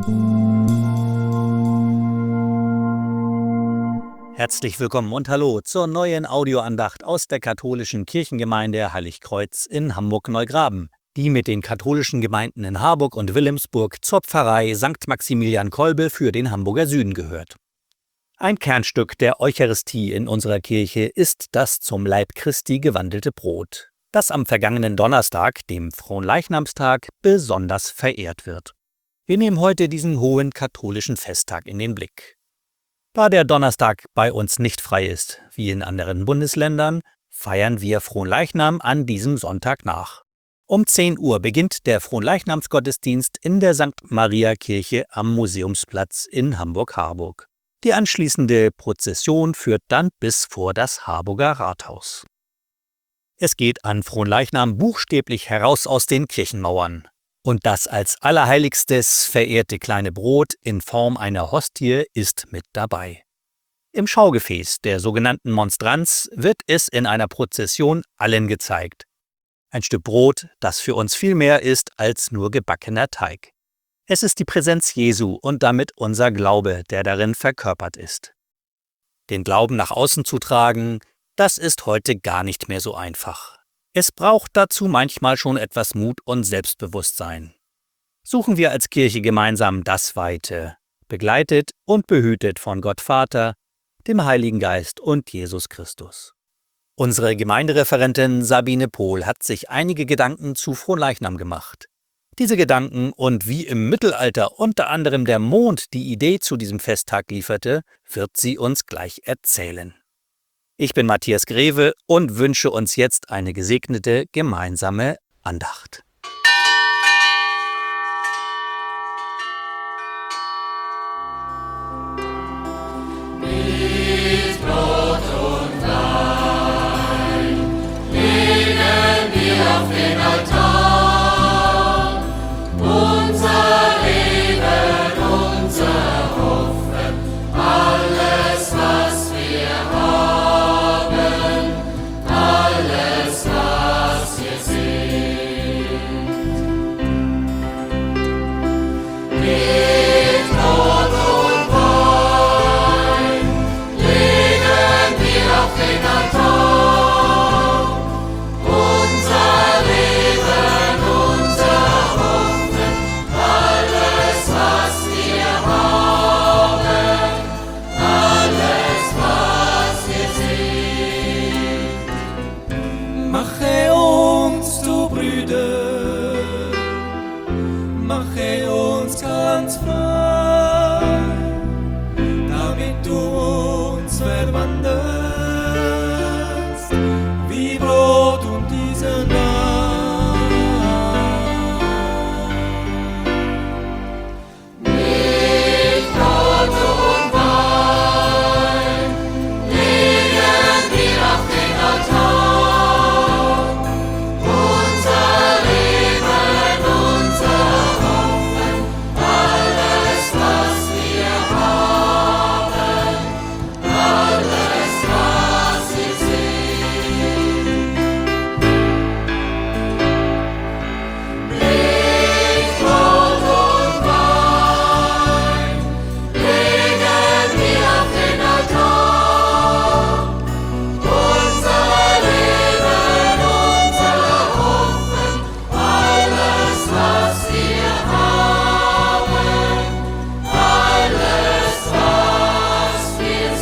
Herzlich willkommen und hallo zur neuen Audioandacht aus der katholischen Kirchengemeinde Heiligkreuz in Hamburg-Neugraben, die mit den katholischen Gemeinden in Harburg und Wilhelmsburg zur Pfarrei St. Maximilian Kolbe für den Hamburger Süden gehört. Ein Kernstück der Eucharistie in unserer Kirche ist das zum Leib Christi gewandelte Brot, das am vergangenen Donnerstag, dem Fronleichnamstag, besonders verehrt wird. Wir nehmen heute diesen hohen katholischen Festtag in den Blick. Da der Donnerstag bei uns nicht frei ist, wie in anderen Bundesländern, feiern wir Fronleichnam an diesem Sonntag nach. Um 10 Uhr beginnt der Fronleichnamsgottesdienst in der St. Maria Kirche am Museumsplatz in Hamburg-Harburg. Die anschließende Prozession führt dann bis vor das Harburger Rathaus. Es geht an Fronleichnam buchstäblich heraus aus den Kirchenmauern. Und das als Allerheiligstes verehrte kleine Brot in Form einer Hostie ist mit dabei. Im Schaugefäß der sogenannten Monstranz wird es in einer Prozession allen gezeigt. Ein Stück Brot, das für uns viel mehr ist als nur gebackener Teig. Es ist die Präsenz Jesu und damit unser Glaube, der darin verkörpert ist. Den Glauben nach außen zu tragen, das ist heute gar nicht mehr so einfach. Es braucht dazu manchmal schon etwas Mut und Selbstbewusstsein. Suchen wir als Kirche gemeinsam das Weite, begleitet und behütet von Gott Vater, dem Heiligen Geist und Jesus Christus. Unsere Gemeindereferentin Sabine Pohl hat sich einige Gedanken zu Fronleichnam gemacht. Diese Gedanken und wie im Mittelalter unter anderem der Mond die Idee zu diesem Festtag lieferte, wird sie uns gleich erzählen. Ich bin Matthias Greve und wünsche uns jetzt eine gesegnete gemeinsame Andacht. Mit Brot und Wein legen wir auf den Altar unser Leben, unser Hoffen, alles, was wir haben, alles, was wir sind. Mit Brot und Wein legen wir auf den Altar unser Leben, unser Hoffen, alles, was wir haben, alles, was wir sind. Mache uns zu Brüder, mache uns ganz frei, damit du uns verwandelst, wie Brot und diese Wein. Mit Brot und Wein legen wir auf den Altar unser Leben, unser Hoffen, alles, was wir haben, alles, was wir sind. Mit Brot und Wein legen wir auf den Altar unser Leben, unser Hoffen, alles, was wir haben, alles, was wir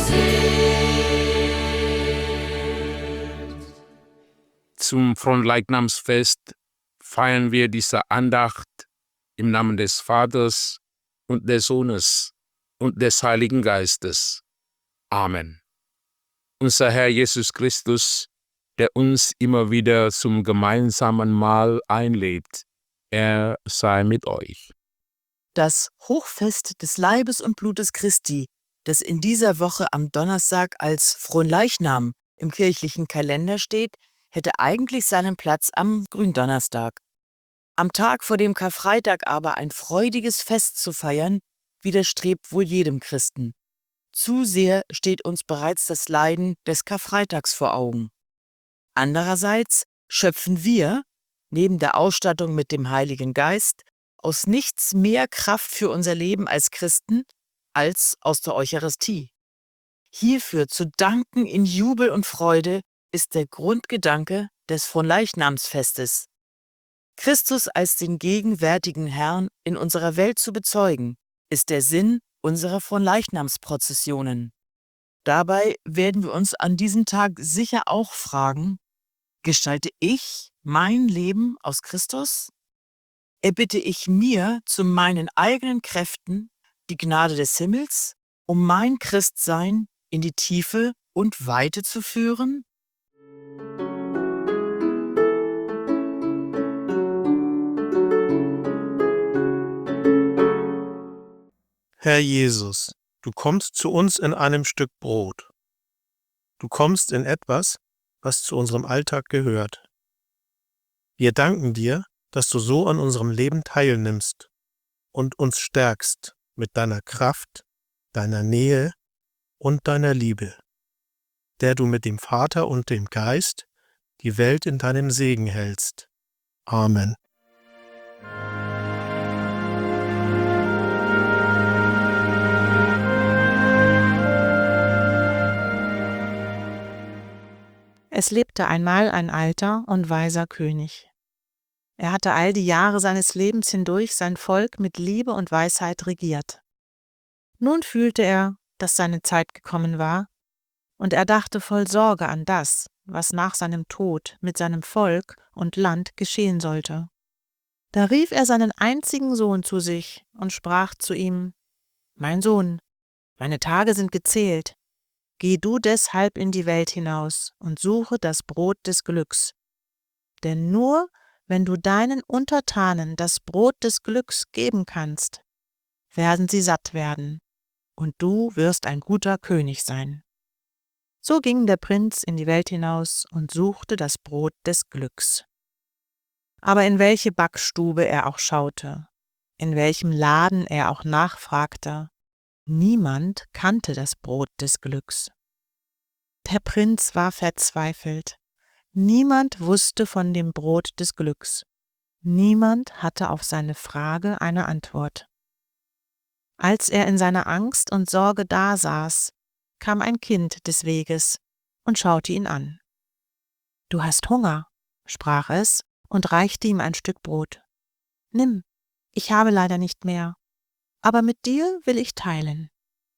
sind. Zum Fronleichnamsfest feiern wir diese Andacht im Namen des Vaters und des Sohnes und des Heiligen Geistes. Amen. Unser Herr Jesus Christus, der uns immer wieder zum gemeinsamen Mahl einlädt, er sei mit euch. Das Hochfest des Leibes und Blutes Christi, das in dieser Woche am Donnerstag als Fronleichnam im kirchlichen Kalender steht, hätte eigentlich seinen Platz am Gründonnerstag. Am Tag vor dem Karfreitag aber ein freudiges Fest zu feiern, widerstrebt wohl jedem Christen. Zu sehr steht uns bereits das Leiden des Karfreitags vor Augen. Andererseits schöpfen wir, neben der Ausstattung mit dem Heiligen Geist, aus nichts mehr Kraft für unser Leben als Christen als aus der Eucharistie. Hierfür zu danken in Jubel und Freude ist der Grundgedanke des Fronleichnamsfestes. Christus als den gegenwärtigen Herrn in unserer Welt zu bezeugen, ist der Sinn unserer Fronleichnamsprozessionen. Dabei werden wir uns an diesem Tag sicher auch fragen: Gestalte ich mein Leben aus Christus? Erbitte ich mir zu meinen eigenen Kräften die Gnade des Himmels, um mein Christsein in die Tiefe und Weite zu führen? Herr Jesus, du kommst zu uns in einem Stück Brot. Du kommst in etwas, was zu unserem Alltag gehört. Wir danken dir, dass du so an unserem Leben teilnimmst und uns stärkst mit deiner Kraft, deiner Nähe und deiner Liebe, der du mit dem Vater und dem Geist die Welt in deinem Segen hältst. Amen. Es lebte einmal ein alter und weiser König. Er hatte all die Jahre seines Lebens hindurch sein Volk mit Liebe und Weisheit regiert. Nun fühlte er, dass seine Zeit gekommen war, und er dachte voll Sorge an das, was nach seinem Tod mit seinem Volk und Land geschehen sollte. Da rief er seinen einzigen Sohn zu sich und sprach zu ihm: »Mein Sohn, meine Tage sind gezählt. Geh du deshalb in die Welt hinaus und suche das Brot des Glücks. Denn nur wenn du deinen Untertanen das Brot des Glücks geben kannst, werden sie satt werden, und du wirst ein guter König sein.« So ging der Prinz in die Welt hinaus und suchte das Brot des Glücks. Aber in welche Backstube er auch schaute, in welchem Laden er auch nachfragte, niemand kannte das Brot des Glücks. Der Prinz war verzweifelt. Niemand wusste von dem Brot des Glücks. Niemand hatte auf seine Frage eine Antwort. Als er in seiner Angst und Sorge dasaß, kam ein Kind des Weges und schaute ihn an. »Du hast Hunger«, sprach es und reichte ihm ein Stück Brot. »Nimm, ich habe leider nicht mehr, aber mit dir will ich teilen.«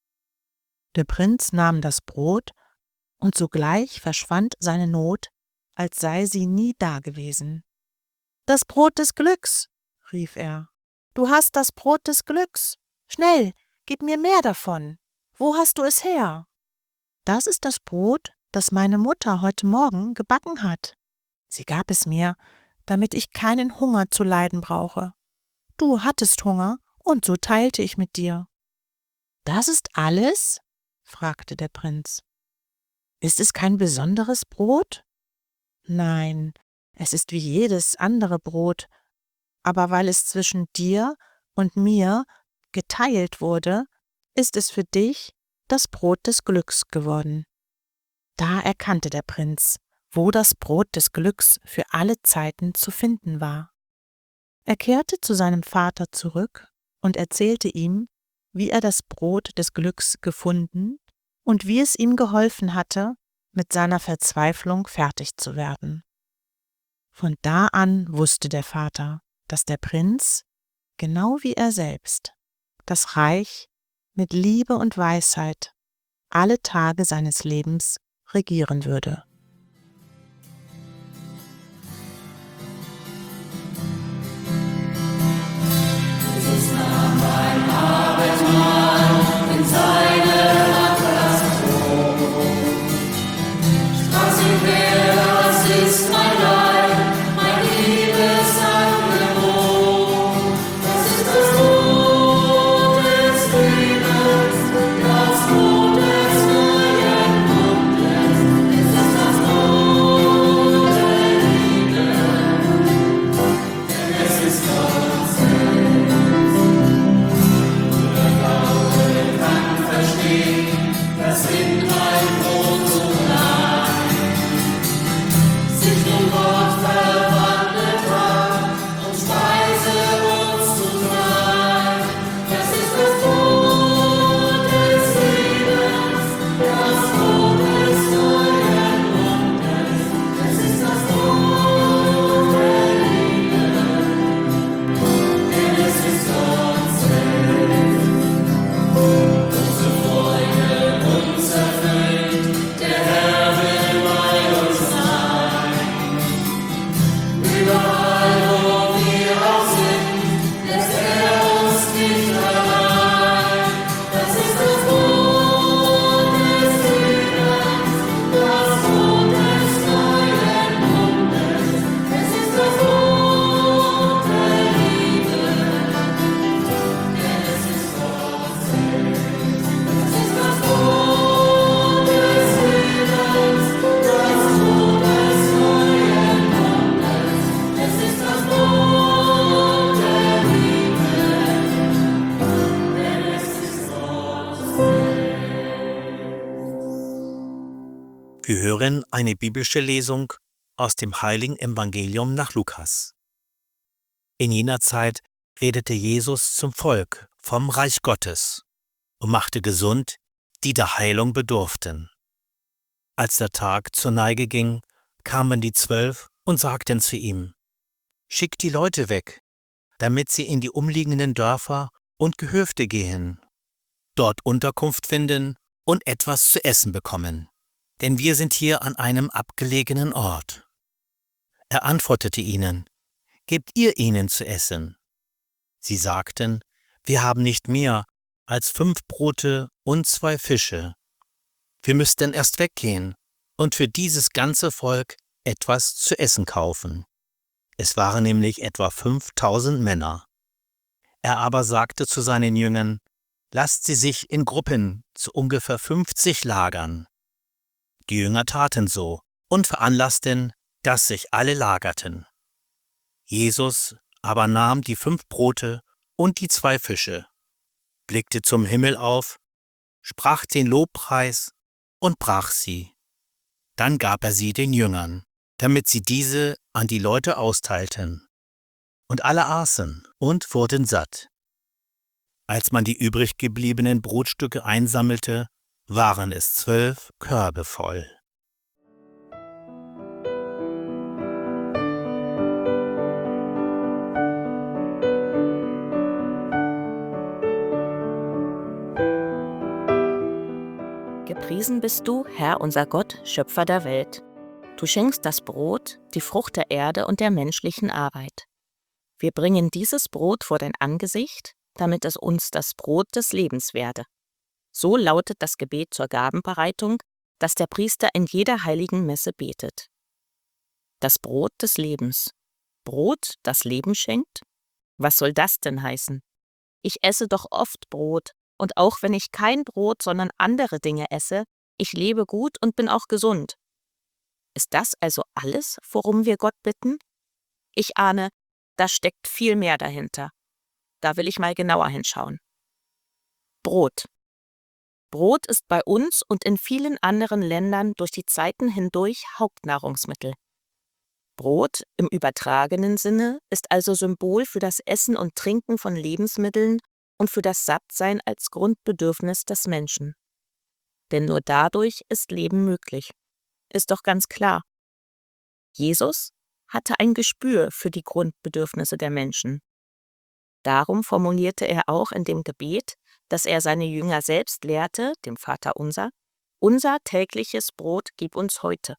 Der Prinz nahm das Brot, und sogleich verschwand seine Not, als sei sie nie dagewesen. »Das Brot des Glücks«, rief er, »du hast das Brot des Glücks. Schnell, gib mir mehr davon. Wo hast du es her?« »Das ist das Brot, das meine Mutter heute Morgen gebacken hat. Sie gab es mir, damit ich keinen Hunger zu leiden brauche. Du hattest Hunger, und so teilte ich mit dir.« »Das ist alles?« fragte der Prinz. »Ist es kein besonderes Brot?« »Nein, es ist wie jedes andere Brot, aber weil es zwischen dir und mir geteilt wurde, ist es für dich das Brot des Glücks geworden.« Da erkannte der Prinz, wo das Brot des Glücks für alle Zeiten zu finden war. Er kehrte zu seinem Vater zurück und erzählte ihm, wie er das Brot des Glücks gefunden und wie es ihm geholfen hatte, mit seiner Verzweiflung fertig zu werden. Von da an wusste der Vater, dass der Prinz, genau wie er selbst, das Reich mit Liebe und Weisheit alle Tage seines Lebens regieren würde. Das Brot des neuen Bundes, es ist das Wir hören eine biblische Lesung aus dem heiligen Evangelium nach Lukas. In jener Zeit redete Jesus zum Volk vom Reich Gottes und machte gesund, die der Heilung bedurften. Als der Tag zur Neige ging, kamen die 12 und sagten zu ihm: Schickt die Leute weg, damit sie in die umliegenden Dörfer und Gehöfte gehen, dort Unterkunft finden und etwas zu essen bekommen, denn wir sind hier an einem abgelegenen Ort. Er antwortete ihnen: Gebt ihr ihnen zu essen. Sie sagten: Wir haben nicht mehr als 5 Brote und 2 Fische. Wir müssten erst weggehen und für dieses ganze Volk etwas zu essen kaufen. Es waren nämlich etwa 5000 Männer. Er aber sagte zu seinen Jüngern: Lasst sie sich in Gruppen zu ungefähr 50 lagern. Die Jünger taten so und veranlassten, dass sich alle lagerten. Jesus aber nahm die 5 Brote und die 2 Fische, blickte zum Himmel auf, sprach den Lobpreis und brach sie. Dann gab er sie den Jüngern, damit sie diese an die Leute austeilten. Und alle aßen und wurden satt. Als man die übrig gebliebenen Brotstücke einsammelte, waren es 12 Körbe voll. Gepriesen bist du, Herr unser Gott, Schöpfer der Welt. Du schenkst das Brot, die Frucht der Erde und der menschlichen Arbeit. Wir bringen dieses Brot vor dein Angesicht, damit es uns das Brot des Lebens werde. So lautet das Gebet zur Gabenbereitung, das der Priester in jeder heiligen Messe betet. Das Brot des Lebens. Brot, das Leben schenkt? Was soll das denn heißen? Ich esse doch oft Brot, und auch wenn ich kein Brot, sondern andere Dinge esse, ich lebe gut und bin auch gesund. Ist das also alles, worum wir Gott bitten? Ich ahne, da steckt viel mehr dahinter. Da will ich mal genauer hinschauen. Brot. Brot ist bei uns und in vielen anderen Ländern durch die Zeiten hindurch Hauptnahrungsmittel. Brot im übertragenen Sinne ist also Symbol für das Essen und Trinken von Lebensmitteln und für das Sattsein als Grundbedürfnis des Menschen. Denn nur dadurch ist Leben möglich. Ist doch ganz klar. Jesus hatte ein Gespür für die Grundbedürfnisse der Menschen. Darum formulierte er auch in dem Gebet, das er seine Jünger selbst lehrte, dem Vaterunser: Unser tägliches Brot gib uns heute.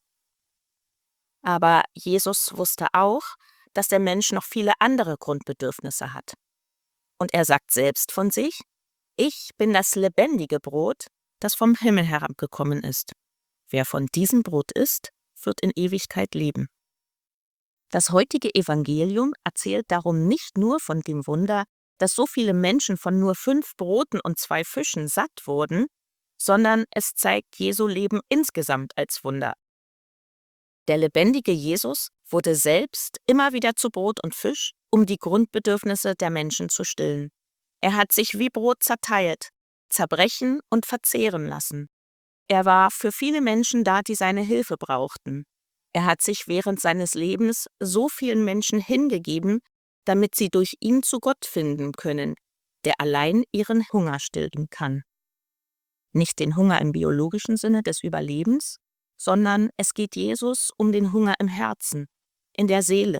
Aber Jesus wusste auch, dass der Mensch noch viele andere Grundbedürfnisse hat. Und er sagt selbst von sich: Ich bin das lebendige Brot, das vom Himmel herabgekommen ist. Wer von diesem Brot isst, wird in Ewigkeit leben. Das heutige Evangelium erzählt darum nicht nur von dem Wunder, dass so viele Menschen von nur 5 Broten und 2 Fischen satt wurden, sondern es zeigt Jesu Leben insgesamt als Wunder. Der lebendige Jesus wurde selbst immer wieder zu Brot und Fisch, um die Grundbedürfnisse der Menschen zu stillen. Er hat sich wie Brot zerteilt, zerbrechen und verzehren lassen. Er war für viele Menschen da, die seine Hilfe brauchten. Er hat sich während seines Lebens so vielen Menschen hingegeben, damit sie durch ihn zu Gott finden können, der allein ihren Hunger stillen kann. Nicht den Hunger im biologischen Sinne des Überlebens, sondern es geht Jesus um den Hunger im Herzen, in der Seele.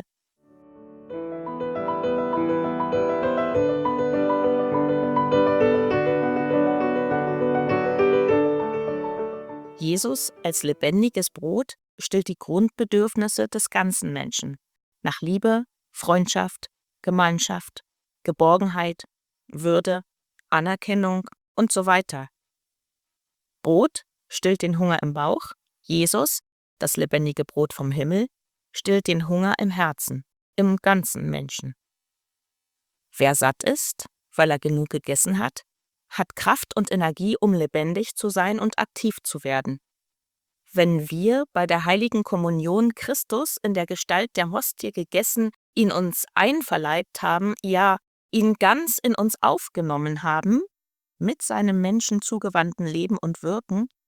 Jesus als lebendiges Brot stillt die Grundbedürfnisse des ganzen Menschen nach Liebe, Freundschaft, Gemeinschaft, Geborgenheit, Würde, Anerkennung und so weiter. Brot stillt den Hunger im Bauch, Jesus, das lebendige Brot vom Himmel, stillt den Hunger im Herzen, im ganzen Menschen. Wer satt ist, weil er genug gegessen hat Kraft und Energie, um lebendig zu sein und aktiv zu werden. Wenn wir bei der heiligen Kommunion Christus in der Gestalt der Hostie gegessen, ihn uns einverleibt haben, ja, ihn ganz in uns aufgenommen haben, mit seinem Menschen zugewandten Leben und Wirken,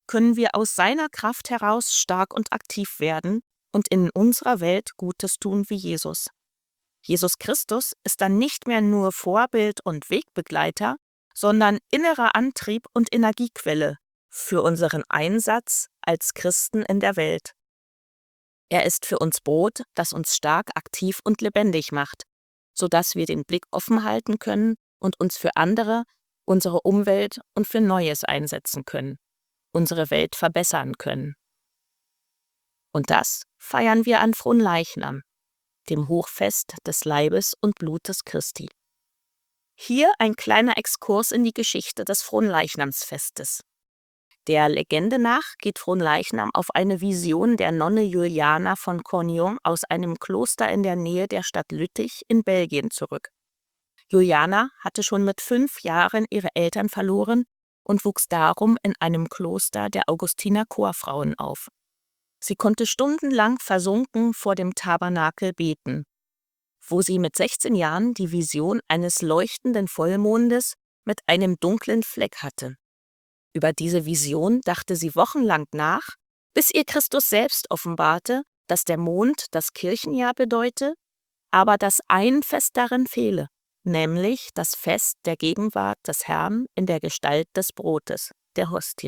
können wir aus seiner Kraft heraus stark und aktiv werden und in unserer Welt Gutes tun wie Jesus. Jesus Christus ist dann nicht mehr nur Vorbild und Wegbegleiter, sondern innerer Antrieb und Energiequelle für unseren Einsatz als Christen in der Welt. Er ist für uns Brot, das uns stark, aktiv und lebendig macht, sodass wir den Blick offen halten können und uns für andere, unsere Umwelt und für Neues einsetzen können, unsere Welt verbessern können. Und das feiern wir an Fronleichnam, dem Hochfest des Leibes und Blutes Christi. Hier ein kleiner Exkurs in die Geschichte des Fronleichnamsfestes. Der Legende nach geht Fronleichnam auf eine Vision der Nonne Juliana von Cornillon aus einem Kloster in der Nähe der Stadt Lüttich in Belgien zurück. Juliana hatte schon mit 5 Jahren ihre Eltern verloren und wuchs darum in einem Kloster der Augustiner Chorfrauen auf. Sie konnte stundenlang versunken vor dem Tabernakel beten, wo sie mit 16 Jahren die Vision eines leuchtenden Vollmondes mit einem dunklen Fleck hatte. Über diese Vision dachte sie wochenlang nach, bis ihr Christus selbst offenbarte, dass der Mond das Kirchenjahr bedeute, aber dass ein Fest darin fehle, nämlich das Fest der Gegenwart des Herrn in der Gestalt des Brotes, der Hostie.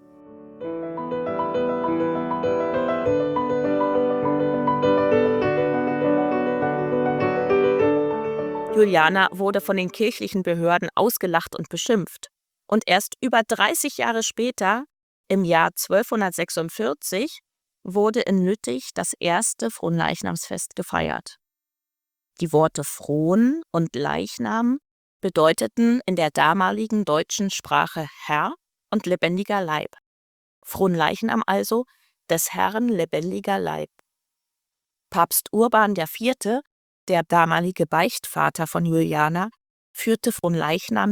Juliana wurde von den kirchlichen Behörden ausgelacht und beschimpft. Und erst über 30 Jahre später, im Jahr 1246, wurde in Lüttich das erste Fronleichnamsfest gefeiert. Die Worte Fron und Leichnam bedeuteten in der damaligen deutschen Sprache Herr und lebendiger Leib. Fronleichnam also, des Herrn lebendiger Leib. Papst Urban IV., der damalige Beichtvater von Juliana, führte Fronleichnam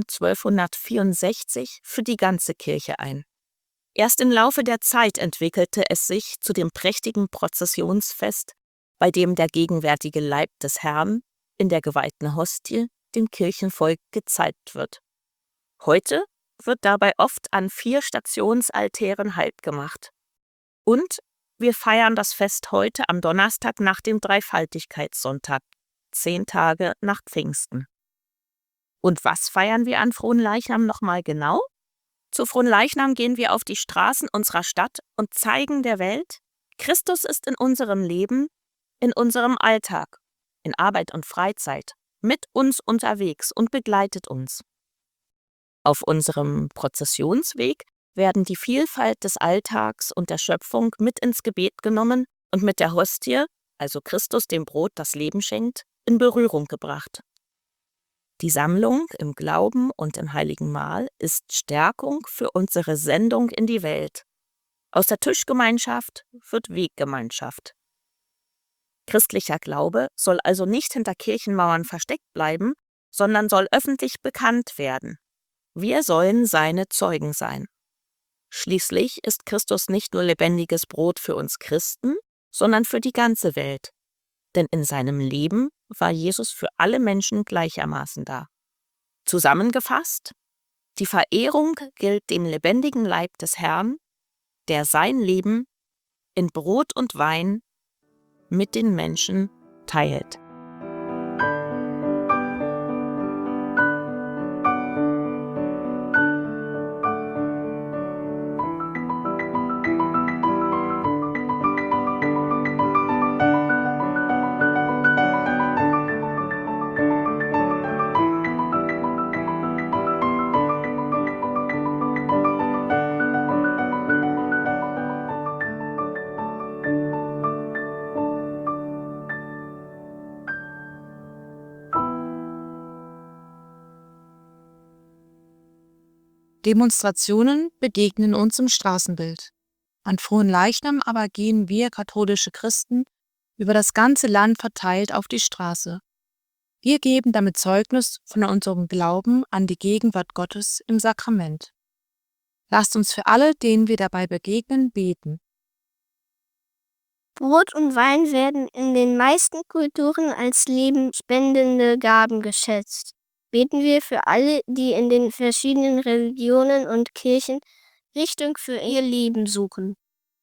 1264 für die ganze Kirche ein. Erst im Laufe der Zeit entwickelte es sich zu dem prächtigen Prozessionsfest, bei dem der gegenwärtige Leib des Herrn in der geweihten Hostie dem Kirchenvolk gezeigt wird. Heute wird dabei oft an 4 Stationsaltären Halt gemacht. Und wir feiern das Fest heute am Donnerstag nach dem Dreifaltigkeitssonntag, 10 Tage nach Pfingsten. Und was feiern wir an Fronleichnam nochmal genau? Zu Fronleichnam gehen wir auf die Straßen unserer Stadt und zeigen der Welt, Christus ist in unserem Leben, in unserem Alltag, in Arbeit und Freizeit, mit uns unterwegs und begleitet uns. Auf unserem Prozessionsweg werden die Vielfalt des Alltags und der Schöpfung mit ins Gebet genommen und mit der Hostie, also Christus dem Brot, das Leben schenkt, in Berührung gebracht. Die Sammlung im Glauben und im Heiligen Mahl ist Stärkung für unsere Sendung in die Welt. Aus der Tischgemeinschaft wird Weggemeinschaft. Christlicher Glaube soll also nicht hinter Kirchenmauern versteckt bleiben, sondern soll öffentlich bekannt werden. Wir sollen seine Zeugen sein. Schließlich ist Christus nicht nur lebendiges Brot für uns Christen, sondern für die ganze Welt. Denn in seinem Leben war Jesus für alle Menschen gleichermaßen da. Zusammengefasst: Die Verehrung gilt dem lebendigen Leib des Herrn, der sein Leben in Brot und Wein mit den Menschen teilt. Demonstrationen begegnen uns im Straßenbild. An Fronleichnam aber gehen wir katholische Christen über das ganze Land verteilt auf die Straße. Wir geben damit Zeugnis von unserem Glauben an die Gegenwart Gottes im Sakrament. Lasst uns für alle, denen wir dabei begegnen, beten. Brot und Wein werden in den meisten Kulturen als lebensspendende Gaben geschätzt. Beten wir für alle, die in den verschiedenen Religionen und Kirchen Richtung für ihr Leben suchen.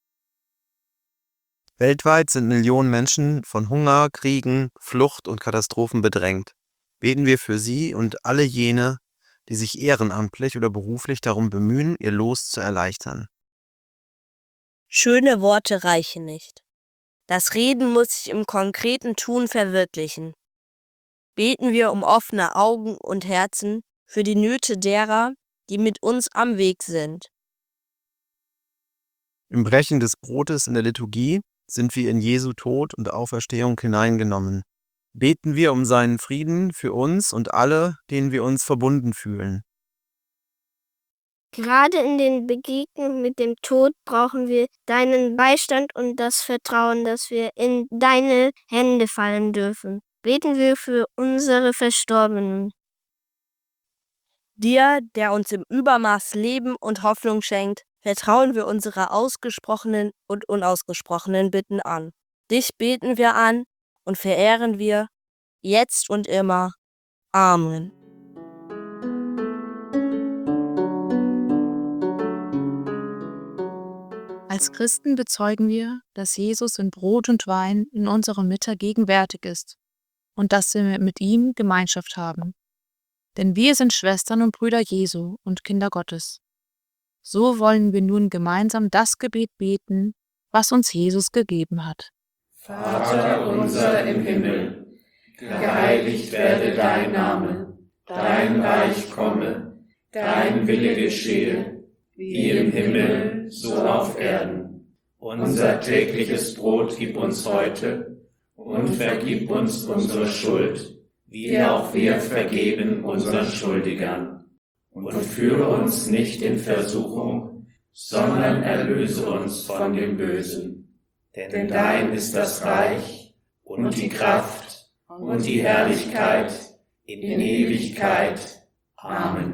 Weltweit sind Millionen Menschen von Hunger, Kriegen, Flucht und Katastrophen bedrängt. Beten wir für sie und alle jene, die sich ehrenamtlich oder beruflich darum bemühen, ihr Los zu erleichtern. Schöne Worte reichen nicht. Das Reden muss sich im konkreten Tun verwirklichen. Beten wir um offene Augen und Herzen für die Nöte derer, die mit uns am Weg sind. Im Brechen des Brotes in der Liturgie sind wir in Jesu Tod und Auferstehung hineingenommen. Beten wir um seinen Frieden für uns und alle, denen wir uns verbunden fühlen. Gerade in den Begegnungen mit dem Tod brauchen wir deinen Beistand und das Vertrauen, dass wir in deine Hände fallen dürfen. Beten wir für unsere Verstorbenen. Dir, der uns im Übermaß Leben und Hoffnung schenkt, vertrauen wir unsere ausgesprochenen und unausgesprochenen Bitten an. Dich beten wir an und verehren wir, jetzt und immer. Amen. Als Christen bezeugen wir, dass Jesus in Brot und Wein in unserer Mitte gegenwärtig ist und dass wir mit ihm Gemeinschaft haben. Denn wir sind Schwestern und Brüder Jesu und Kinder Gottes. So wollen wir nun gemeinsam das Gebet beten, was uns Jesus gegeben hat. Vater unser im Himmel, geheiligt werde dein Name, dein Reich komme, dein Wille geschehe, wie im Himmel, so auf Erden. Unser tägliches Brot gib uns heute und vergib uns unsere Schuld, wie auch wir vergeben unseren Schuldigern. Und führe uns nicht in Versuchung, sondern erlöse uns von dem Bösen. Denn dein ist das Reich und die Kraft und die Herrlichkeit in Ewigkeit. Amen.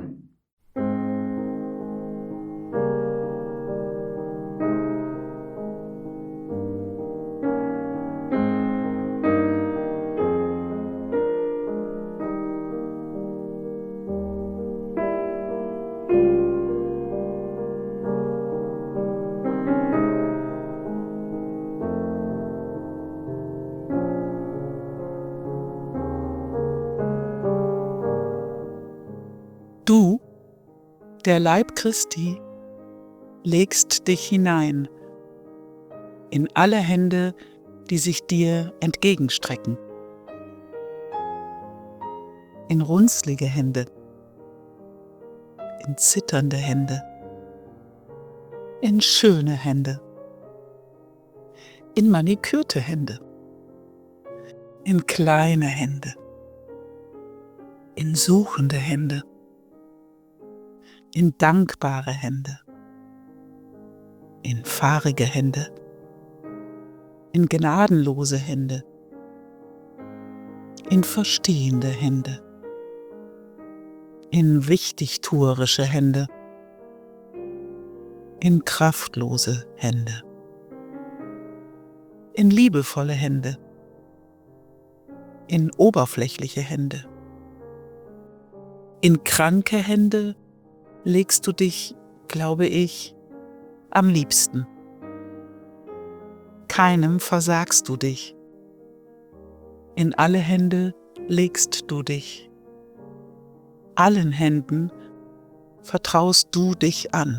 Du, der Leib Christi, legst dich hinein in alle Hände, die sich dir entgegenstrecken. In runzlige Hände, in zitternde Hände, in schöne Hände, in manikürte Hände, in kleine Hände, in suchende Hände, in dankbare Hände, in fahrige Hände, in gnadenlose Hände, in verstehende Hände, in wichtigtuerische Hände, in kraftlose Hände, in liebevolle Hände, in oberflächliche Hände, in kranke Hände legst du dich, glaube ich, am liebsten. Keinem versagst du dich. In alle Hände legst du dich. Allen Händen vertraust du dich an.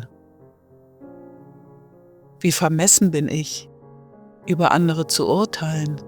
Wie vermessen bin ich, über andere zu urteilen.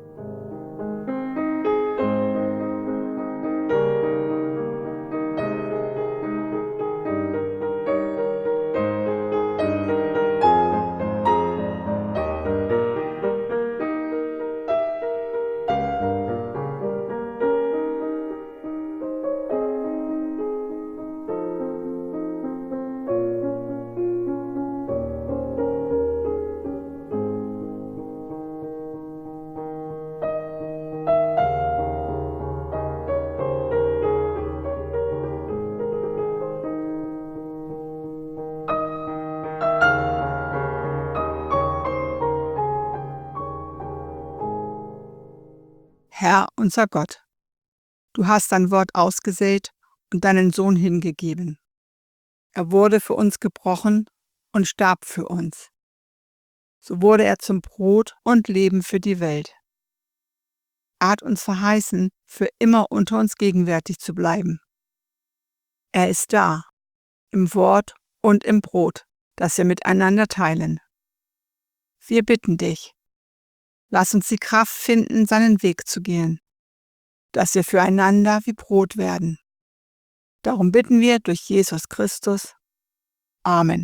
Herr, unser Gott, du hast dein Wort ausgesät und deinen Sohn hingegeben. Er wurde für uns gebrochen und starb für uns. So wurde er zum Brot und Leben für die Welt. Er hat uns verheißen, für immer unter uns gegenwärtig zu bleiben. Er ist da, im Wort und im Brot, das wir miteinander teilen. Wir bitten dich, lass uns die Kraft finden, seinen Weg zu gehen, dass wir füreinander wie Brot werden. Darum bitten wir durch Jesus Christus. Amen.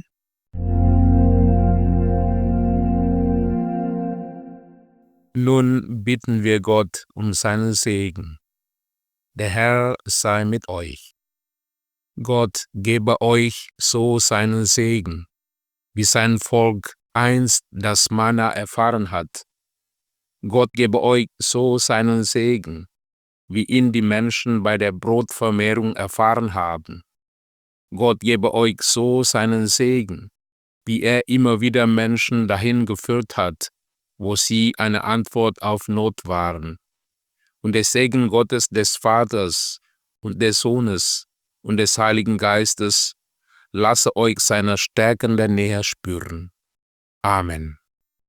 Nun bitten wir Gott um seinen Segen. Der Herr sei mit euch. Gott gebe euch so seinen Segen, wie sein Volk einst das Manna erfahren hat. Gott gebe euch so seinen Segen, wie ihn die Menschen bei der Brotvermehrung erfahren haben. Gott gebe euch so seinen Segen, wie er immer wieder Menschen dahin geführt hat, wo sie eine Antwort auf Not waren. Und der Segen Gottes des Vaters und des Sohnes und des Heiligen Geistes lasse euch seine stärkende Nähe spüren. Amen.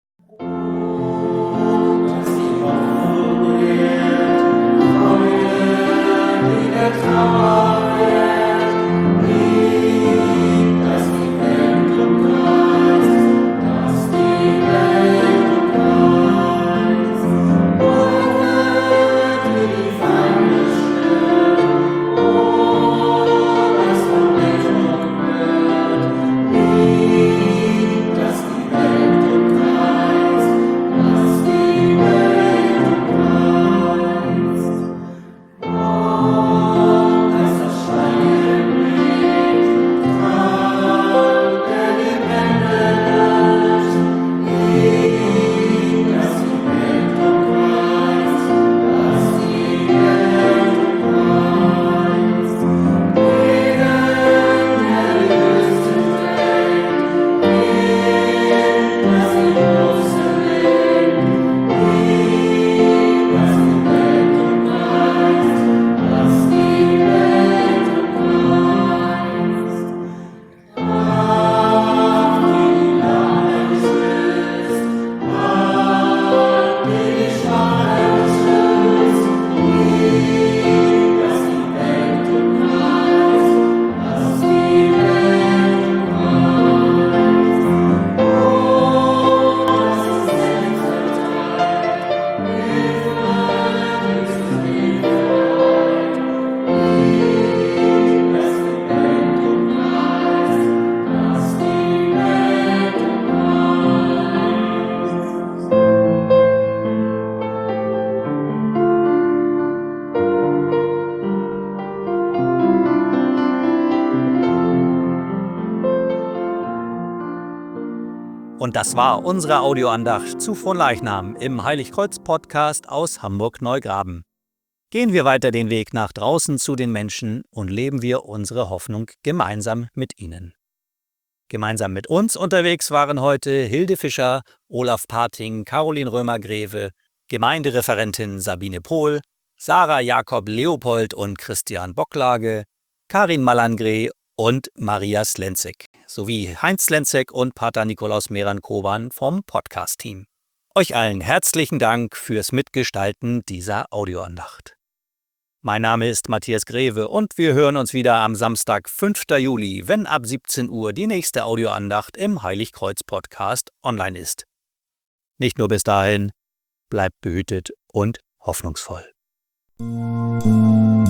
Und das war unsere Audioandacht zu Fronleichnam im Heiligkreuz-Podcast aus Hamburg-Neugraben. Gehen wir weiter den Weg nach draußen zu den Menschen und leben wir unsere Hoffnung gemeinsam mit ihnen. Gemeinsam mit uns unterwegs waren heute Hilde Fischer, Olaf Pating, Caroline Römer-Greve, Gemeindereferentin Sabine Pohl, Sarah Jakob Leopold und Christian Bocklage, Karin Malangre und Maria Slenzek, sowie Heinz Slenzek und Pater Nikolaus Meran-Koban vom Podcast-Team. Euch allen herzlichen Dank fürs Mitgestalten dieser Audioandacht. Mein Name ist Matthias Greve und wir hören uns wieder am Samstag, 5. Juli, wenn ab 17 Uhr die nächste Audioandacht im Heiligkreuz-Podcast online ist. Nicht nur bis dahin, bleibt behütet und hoffnungsvoll.